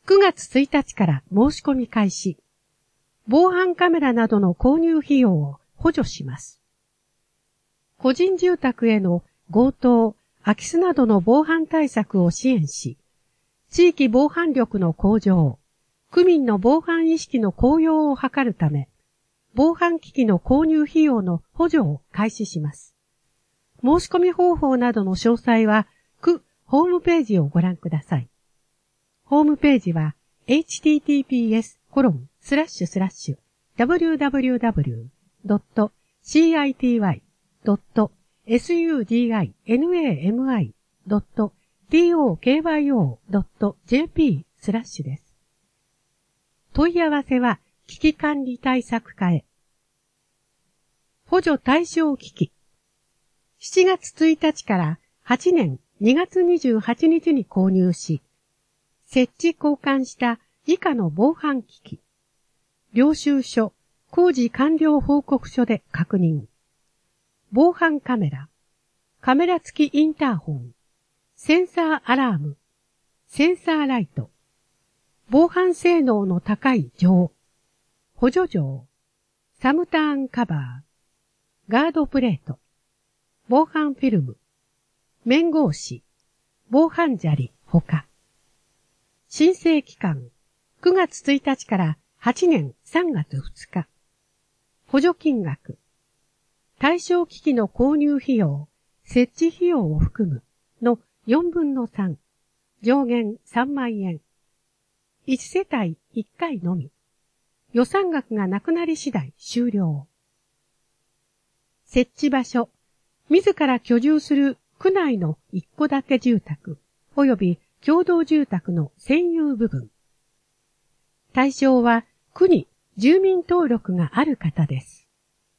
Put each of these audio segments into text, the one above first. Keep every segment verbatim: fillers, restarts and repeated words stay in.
くがつついたちから申し込み開始。防犯カメラなどの購入費用を補助します。個人住宅への強盗、空き巣などの防犯対策を支援し、地域防犯力の向上、区民の防犯意識の向上を図るため、防犯機器の購入費用の補助を開始します。申し込み方法などの詳細は、区ホームページをご覧ください。ホームページは、エイチティーティーピーエスコロンスラッシュスラッシュダブリューダブリューダブリュードットシーアイティーワイドットエスユーディーアイエヌエーエムアイドットティーオーケーワイオードットジェーピースラッシュです。問い合わせは危機管理対策課へ。補助対象機器。しちがつついたちからはちねんにがつにじゅうはちにちに購入し、設置交換した以下の防犯機器。領収書、工事完了報告書で確認。防犯カメラ、カメラ付きインターホン、センサーアラーム、センサーライト、防犯性能の高い錠、補助錠、サムターンカバー、ガードプレート、防犯フィルム、面格子、防犯砂利、ほか。申請期間、くがつついたちからはちねんさんがつふつか。補助金額、対象機器の購入費用、設置費用を含むのよんぶんのさん、上限さんまんえん。いちせたいいっかいのみ。予算額がなくなり次第終了。設置場所、自ら居住する区内の一戸建て住宅及び共同住宅の占有部分。対象は区に住民登録がある方です。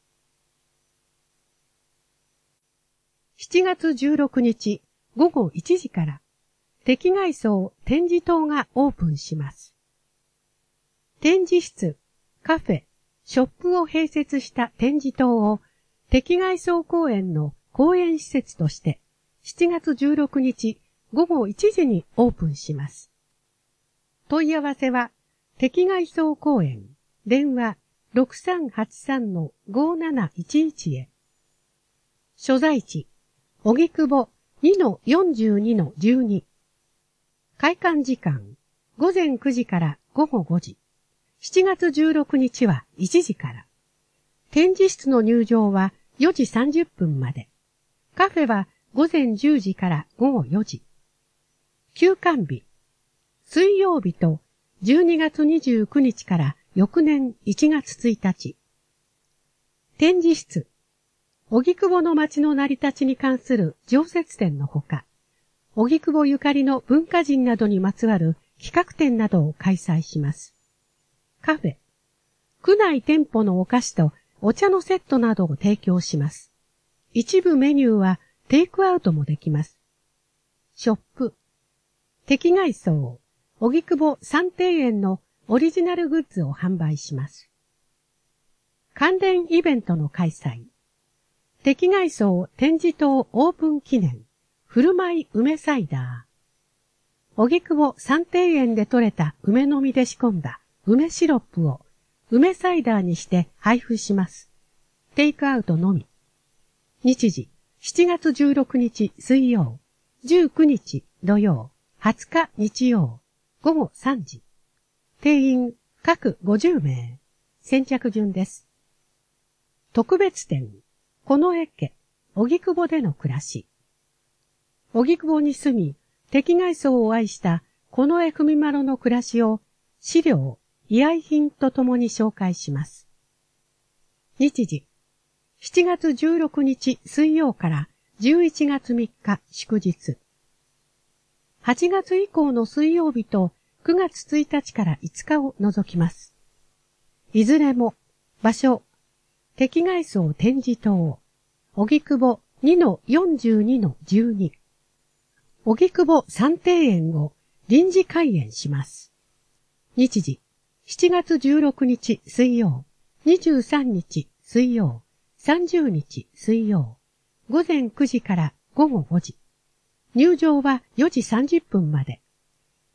しちがつじゅうろくにちごごいちじから敵外装展示棟がオープンします。展示室、カフェ、ショップを併設した展示棟を敵外装公園の公園施設としてしちがつじゅうろくにちごごいちじにオープンします。問い合わせは敵外装公園電話 ろくさんはちさんのごなないちいち へ。所在地荻窪 にのよんじゅうにのじゅうに。開館時間ごぜんくじからごごごじ。しちがつじゅうろくにちはいちじから。展示室の入場はよじさんじゅっぷんまで。カフェはごぜんじゅうじからごごよじ。休館日。水曜日とじゅうにがつにじゅうくにちから翌年いちがつついたち。展示室。荻窪の町の成り立ちに関する常設展のほか、荻窪ゆかりの文化人などにまつわる企画展などを開催します。カフェ。区内店舗のお菓子とお茶のセットなどを提供します。一部メニューはテイクアウトもできます。ショップ。敵外装。荻窪三庭園のオリジナルグッズを販売します。関連イベントの開催。敵外装展示棟オープン記念。振る舞い梅サイダー。荻窪三庭園で採れた梅の実で仕込んだ梅シロップを梅サイダーにして配布します。テイクアウトのみ。日時、しちがつじゅうろくにち水曜、じゅうくにち土曜、はつか日曜、ごごさんじ。定員各ごじゅうめい。先着順です。特別展、近衛家、荻窪での暮らし。荻窪に住み、敵外装を愛した近衛文麿の暮らしを資料、依頼品とともに紹介します。日時、しちがつじゅうろくにち水曜からじゅういちがつみっか祝日。はちがつ以降の水曜日とくがつついたちからいつかを除きます。いずれも場所、敵外装展示棟、荻窪 にのよんじゅうにのじゅうに。荻窪三庭園を臨時開園します。日時、しちがつじゅうろくにち水曜、にじゅうさんにち水曜、さんじゅうにち水曜、ごぜんくじからごごごじ。入場はよじさんじゅっぷんまで。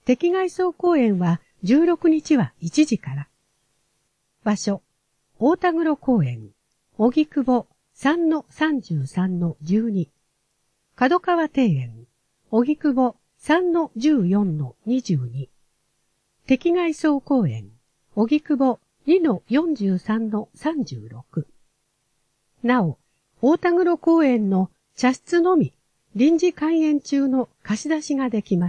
敵外荘公演はじゅうろくにちはいちじから。場所、大田黒公園、荻窪 さんのさんじゅうさんのじゅうに、角川庭園、荻窪 さんのじゅうよんのにじゅうに、敵外荘公園、荻窪 にのよんじゅうさんのさんじゅうろく。なお、大田黒公園の茶室のみ臨時開園中の貸し出しができます。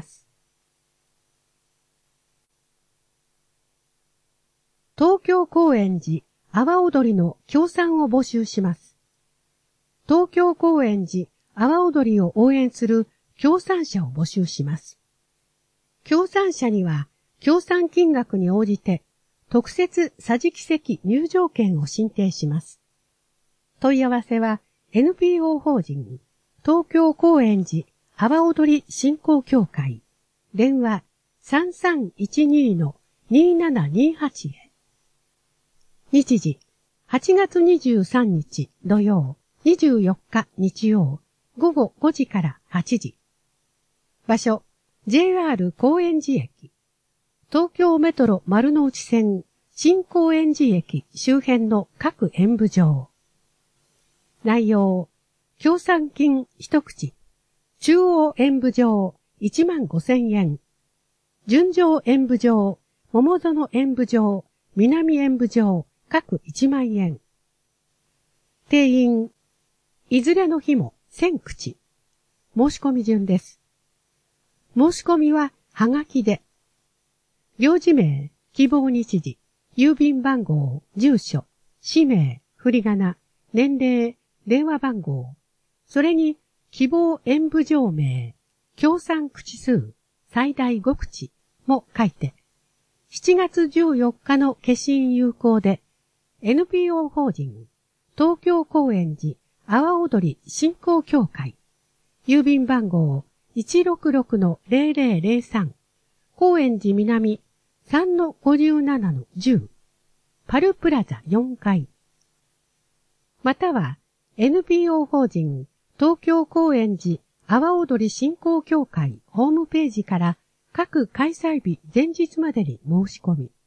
東京高円寺阿波踊りの協賛を募集します。東京高円寺阿波踊りを応援する協賛者を募集します。協賛者には協賛金額に応じて特設桟敷席入場券を申請します。問い合わせは エヌピーオー 法人東京高円寺阿波踊り振興協会電話 さんさんいちに のにななにはち へ。日時はちがつにじゅうさんにち土曜、にじゅうよっか日曜、ごごごじからはちじ。場所 ジェイアール 高円寺駅。東京メトロ丸の内線新高円寺駅周辺の各演舞場。内容、協賛金一口、中央演舞場いちまんごせんえん、純情演舞場、桃園演舞場、南演舞場各いちまんえん。定員、いずれの日もせんくち。申し込み順です。申し込みははがきで、行事名、希望日時、郵便番号、住所、氏名、振り仮名、年齢、電話番号、それに希望演舞場名、協賛口数、最大ごくちも書いて、しちがつじゅうよっかの消印有効で、エヌピーオー 法人、東京高円寺阿波踊り振興協会、郵便番号 いちろくろくのゼロゼロゼロさん、高円寺南 さんのごじゅうななのじゅう、パルプラザよんかい。または、エヌピーオー 法人東京高円寺阿波踊り振興協会ホームページから各開催日前日までに申し込み。